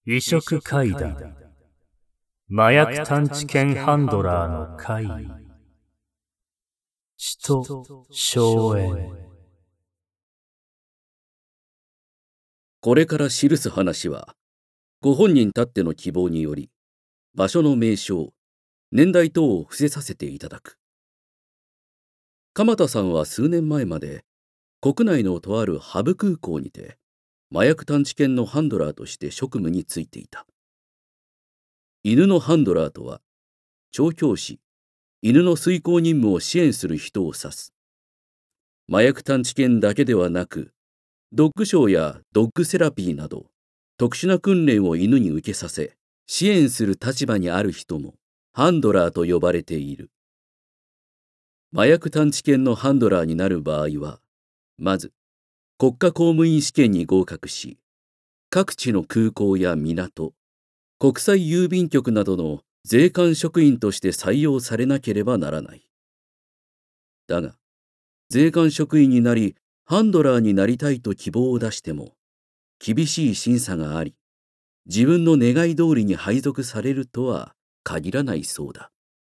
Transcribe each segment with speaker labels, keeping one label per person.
Speaker 1: 異色階段、麻薬探知犬ハンドラーの会議、血と荘園。
Speaker 2: これから記す話は、ご本人たっての希望により、場所の名称、年代等を伏せさせていただく。鎌田さんは数年前まで、国内のとあるハブ空港にて、麻薬探知犬のハンドラーとして職務に就いていた。犬のハンドラーとは、調教師、犬の遂行任務を支援する人を指す。麻薬探知犬だけではなく、ドッグショーやドッグセラピーなど、特殊な訓練を犬に受けさせ、支援する立場にある人も、ハンドラーと呼ばれている。麻薬探知犬のハンドラーになる場合は、まず、国家公務員試験に合格し、各地の空港や港、国際郵便局などの税関職員として採用されなければならない。だが、税関職員になり、ハンドラーになりたいと希望を出しても、厳しい審査があり、自分の願い通りに配属されるとは限らないそうだ。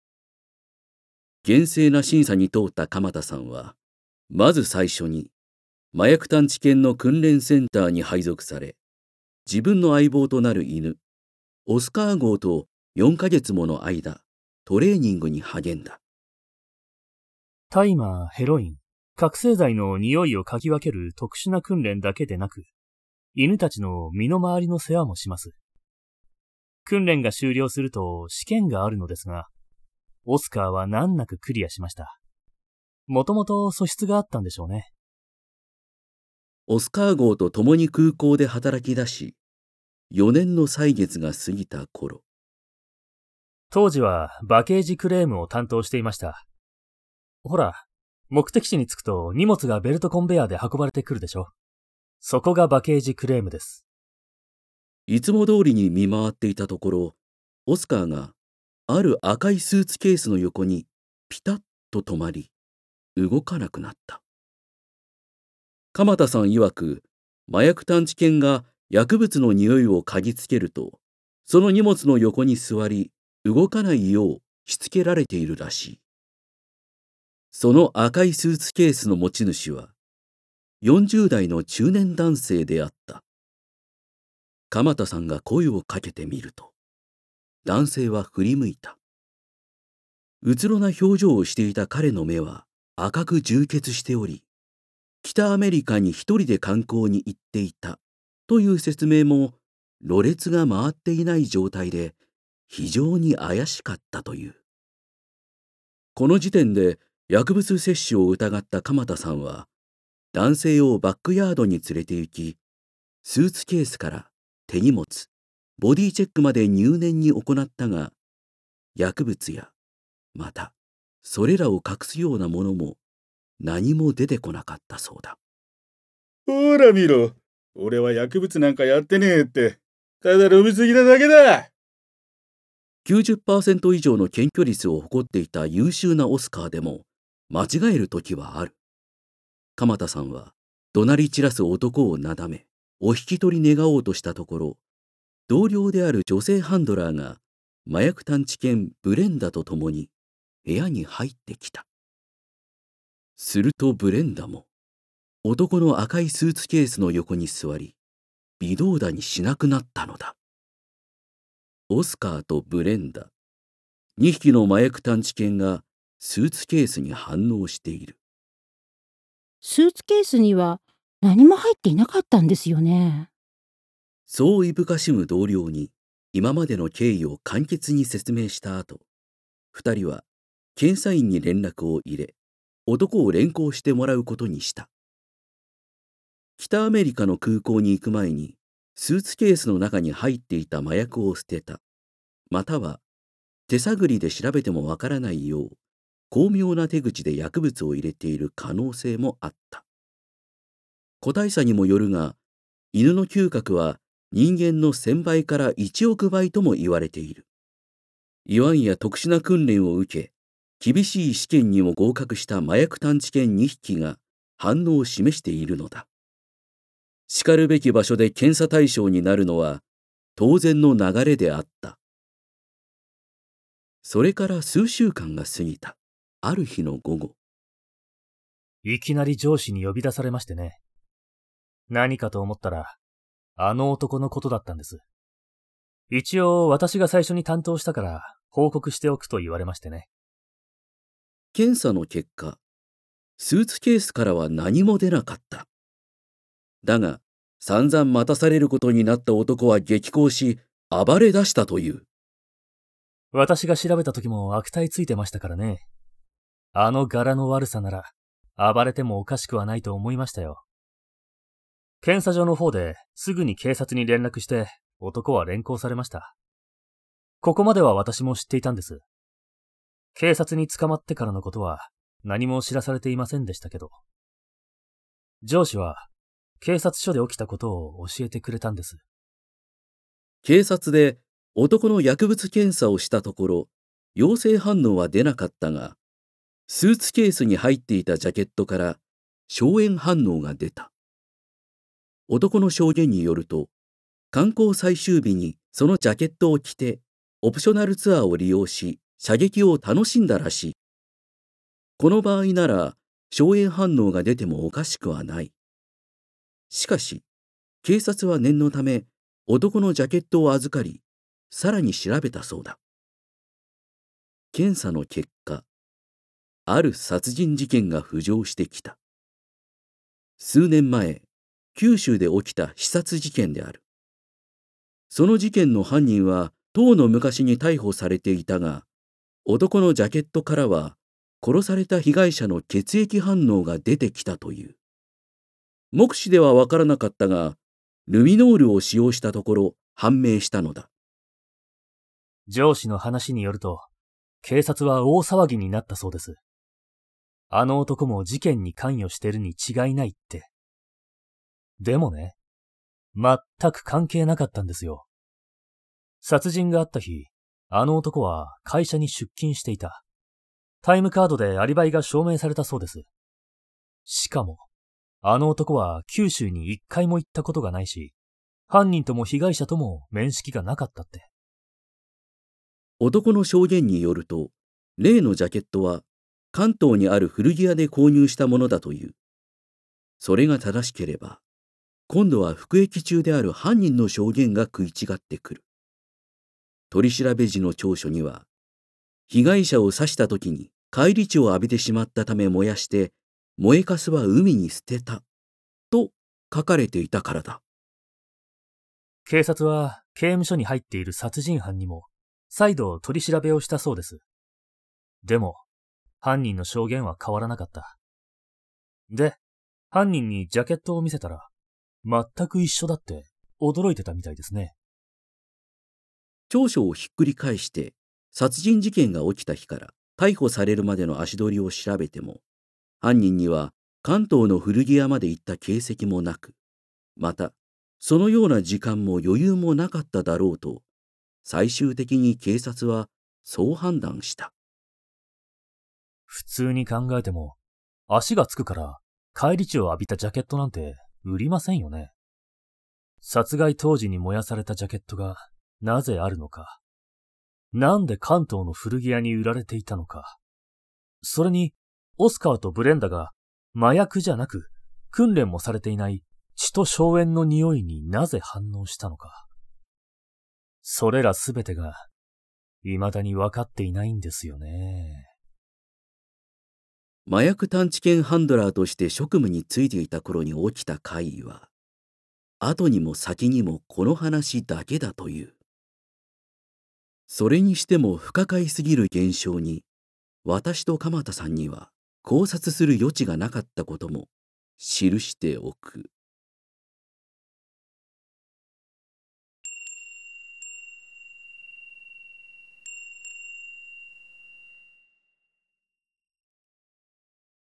Speaker 2: 厳正な審査に通った鎌田さんは、まず最初に、麻薬探知犬の訓練センターに配属され、自分の相棒となる犬、オスカー号と4ヶ月もの間、トレーニングに励んだ。
Speaker 1: 大麻、ヘロイン、覚醒剤の匂いを嗅ぎ分ける特殊な訓練だけでなく、犬たちの身の回りの世話もします。訓練が終了すると試験があるのですが、オスカーは難なくクリアしました。もともと素質があったんでしょうね。
Speaker 2: オスカー号と共に空港で働き出し、4年の歳月が過ぎた頃。
Speaker 1: 当時はバケージクレームを担当していました。ほら、目的地に着くと荷物がベルトコンベヤーで運ばれてくるでしょ。そこがバケージクレームです。
Speaker 2: いつも通りに見回っていたところ、オスカーがある赤いスーツケースの横にピタッと止まり、動かなくなった。鎌田さん曰く、麻薬探知犬が薬物の匂いを嗅ぎつけると、その荷物の横に座り、動かないようしつけられているらしい。その赤いスーツケースの持ち主は、40代の中年男性であった。鎌田さんが声をかけてみると、男性は振り向いた。うつろな表情をしていた彼の目は赤く充血しており、北アメリカに一人で観光に行っていたという説明も、ろれつが回っていない状態で非常に怪しかったという。この時点で薬物摂取を疑った鎌田さんは、男性をバックヤードに連れて行き、スーツケースから手荷物、ボディチェックまで入念に行ったが、薬物や、また、それらを隠すようなものも何も出てこなかったそうだ。
Speaker 3: ほら見ろ、俺は薬物なんかやってねえって、ただ飲みすぎなだけだ。
Speaker 2: 90% 以上の検挙率を誇っていた優秀なオスカーでも、間違える時はある。鎌田さんは怒鳴り散らす男をなだめ、お引き取り願おうとしたところ、同僚である女性ハンドラーが麻薬探知犬ブレンダと共に部屋に入ってきた。するとブレンダも男の赤いスーツケースの横に座り、微動だにしなくなったのだ。オスカーとブレンダ、2匹の麻薬探知犬がスーツケースに反応している。
Speaker 4: スーツケースには何も入っていなかったんですよね。
Speaker 2: そういぶかしむ同僚に今までの経緯を簡潔に説明した後、2人は検査員に連絡を入れ、男を連行してもらうことにした。北アメリカの空港に行く前に、スーツケースの中に入っていた麻薬を捨てた、または手探りで調べてもわからないよう、巧妙な手口で薬物を入れている可能性もあった。個体差にもよるが、犬の嗅覚は人間の1000倍から1億倍とも言われている。イワンや特殊な訓練を受け、厳しい試験にも合格した麻薬探知犬2匹が反応を示しているのだ。しかるべき場所で検査対象になるのは、 当然の流れであった。それから数週間が過ぎた。ある日の午後。
Speaker 1: いきなり上司に呼び出されましてね。何かと思ったら、あの男のことだったんです。一応私が最初に担当したから報告しておくと言われましてね。
Speaker 2: 検査の結果、スーツケースからは何も出なかった。だが、散々待たされることになった男は激高し、暴れ出したという。
Speaker 1: 私が調べた時も悪態ついてましたからね。あの柄の悪さなら、暴れてもおかしくはないと思いましたよ。検査所の方ですぐに警察に連絡して、男は連行されました。ここまでは私も知っていたんです。警察に捕まってからのことは何も知らされていませんでしたけど。上司は警察署で起きたことを教えてくれたんです。
Speaker 2: 警察で男の薬物検査をしたところ、陽性反応は出なかったが、スーツケースに入っていたジャケットから硝煙反応が出た。男の証言によると、観光最終日にそのジャケットを着て、オプショナルツアーを利用し、射撃を楽しんだらしい。この場合なら、硝煙反応が出てもおかしくはない。しかし、警察は念のため、男のジャケットを預かり、さらに調べたそうだ。検査の結果、ある殺人事件が浮上してきた。数年前、九州で起きた刺殺事件である。その事件の犯人は、との昔に逮捕されていたが、男のジャケットからは、殺された被害者の血液反応が出てきたという。目視ではわからなかったが、ルミノールを使用したところ判明したのだ。
Speaker 1: 上司の話によると、警察は大騒ぎになったそうです。あの男も事件に関与してるに違いないって。でもね、全く関係なかったんですよ。殺人があった日、あの男は会社に出勤していた。タイムカードでアリバイが証明されたそうです。しかも、あの男は九州に一回も行ったことがないし、犯人とも被害者とも面識がなかったって。
Speaker 2: 男の証言によると、例のジャケットは関東にある古着屋で購入したものだという。それが正しければ、今度は服役中である犯人の証言が食い違ってくる。取り調べ時の調書には、被害者を刺した時に返り血を浴びてしまったため燃やして、燃えかすは海に捨てた、と書かれていたからだ。
Speaker 1: 警察は刑務所に入っている殺人犯にも再度取り調べをしたそうです。でも、犯人の証言は変わらなかった。で、犯人にジャケットを見せたら、全く一緒だって驚いてたみたいですね。
Speaker 2: 調書をひっくり返して、殺人事件が起きた日から逮捕されるまでの足取りを調べても、犯人には関東の古着屋まで行った形跡もなく、また、そのような時間も余裕もなかっただろうと、最終的に警察はそう判断した。
Speaker 1: 普通に考えても、足がつくから返り血を浴びたジャケットなんて売りませんよね。殺害当時に燃やされたジャケットがなぜあるのか。なんで関東の古着屋に売られていたのか。それに、オスカーとブレンダが麻薬じゃなく訓練もされていない血と硝煙の匂いになぜ反応したのか。それらすべてが未だに分かっていないんですよね。
Speaker 2: 麻薬探知犬ハンドラーとして職務に就いていた頃に起きた怪異は、後にも先にもこの話だけだという。それにしても不可解すぎる現象に、私と鎌田さんには考察する余地がなかったことも記しておく。